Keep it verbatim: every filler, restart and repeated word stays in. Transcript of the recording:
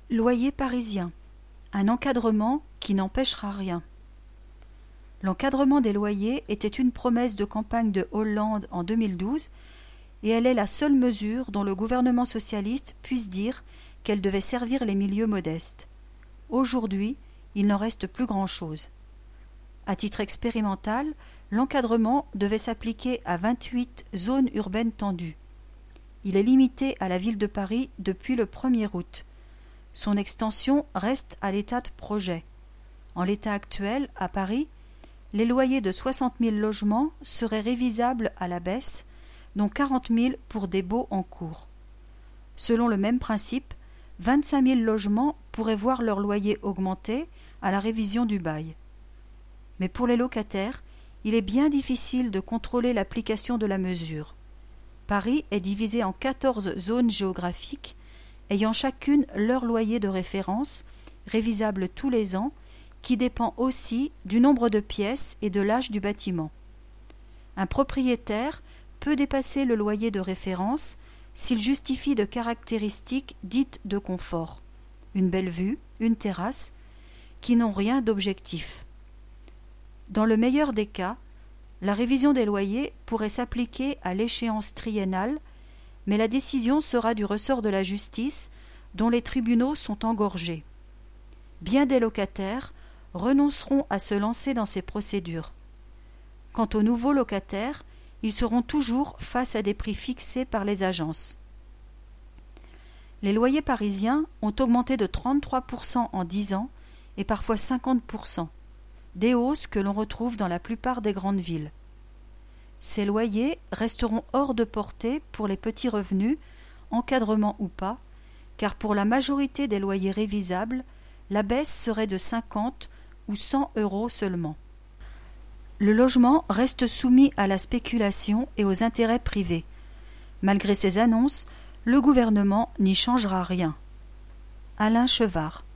Loyer parisien. Un encadrement qui n'empêchera rien. L'encadrement des loyers était une promesse de campagne de Hollande en deux mille douze et elle est la seule mesure dont le gouvernement socialiste puisse dire qu'elle devait servir les milieux modestes. Aujourd'hui, il n'en reste plus grand-chose. À titre expérimental, l'encadrement devait s'appliquer à vingt-huit zones urbaines tendues. Il est limité à la ville de Paris depuis le premier août. Son extension reste à l'état de projet. En l'état actuel, à Paris, les loyers de soixante mille logements seraient révisables à la baisse, dont quarante mille pour des baux en cours. Selon le même principe, vingt-cinq mille logements pourraient voir leur loyer augmenter à la révision du bail. Mais pour les locataires, il est bien difficile de contrôler l'application de la mesure. Paris est divisé en quatorze zones géographiques, ayant chacune leur loyer de référence, révisable tous les ans, qui dépend aussi du nombre de pièces et de l'âge du bâtiment. Un propriétaire peut dépasser le loyer de référence s'il justifie de caractéristiques dites de confort, une belle vue, une terrasse, qui n'ont rien d'objectif. Dans le meilleur des cas, la révision des loyers pourrait s'appliquer à l'échéance triennale, mais la décision sera du ressort de la justice, dont les tribunaux sont engorgés. Bien des locataires renonceront à se lancer dans ces procédures. Quant aux nouveaux locataires, ils seront toujours face à des prix fixés par les agences. Les loyers parisiens ont augmenté de trente-trois pour cent en dix ans et parfois cinquante pour cent, des hausses que l'on retrouve dans la plupart des grandes villes. Ces loyers resteront hors de portée pour les petits revenus, encadrement ou pas, car pour la majorité des loyers révisables, la baisse serait de cinquante ou cent euros seulement. Le logement reste soumis à la spéculation et aux intérêts privés. Malgré ces annonces, le gouvernement n'y changera rien. Alain Chevard.